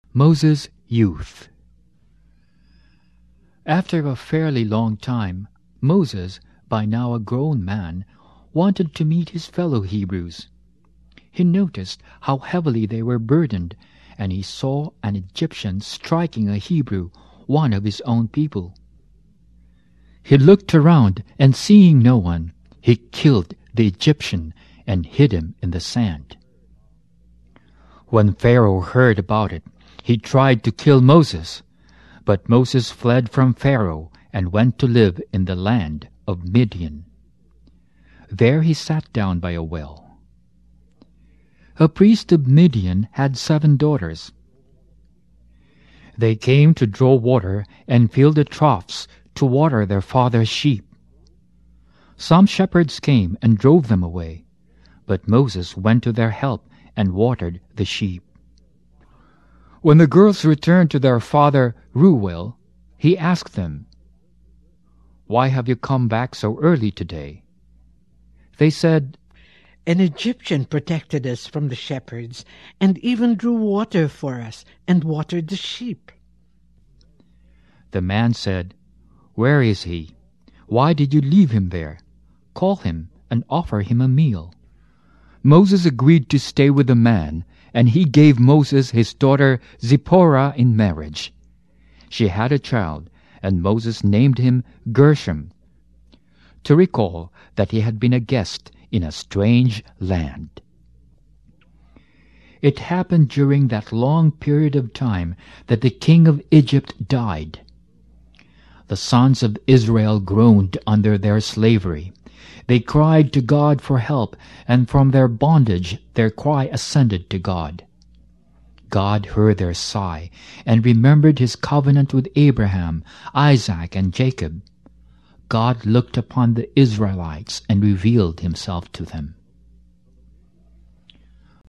Moses' youth. After a fairly long time, Moses, by now a grown man, wanted to meet his fellow Hebrews. He noticed how heavily they were burdened, and he saw an Egyptian striking a Hebrew, one of his own people. He looked around, and seeing no one, he killed the Egyptian and hid him in the sand. When Pharaoh heard about it, he tried to kill Moses, but Moses fled from Pharaoh and went to live in the land of Midian. There he sat down by a well. A priest of Midian had 7 daughters. They came to draw water and fill the troughs to water their father's sheep. Some shepherds came and drove them away, but Moses went to their help and watered the sheep. When the girls returned to their father Reuel, he asked them, "Why have you come back so early today?" They said, "An Egyptian protected us from the shepherds, and even drew water for us and watered the sheep." The man said, "Where is he? Why did you leave him there? Call him and offer him a meal." Moses agreed to stay with the man, and he gave Moses his daughter Zipporah in marriage. She had a child, and Moses named him Gershom, to recall that he had been a guest in a strange land. It happened during that long period of time that the king of Egypt died. The sons of Israel groaned under their slavery. They cried to God for help, and from their bondage their cry ascended to God. God heard their sigh and remembered his covenant with Abraham, Isaac, and Jacob. God looked upon the Israelites and revealed himself to them.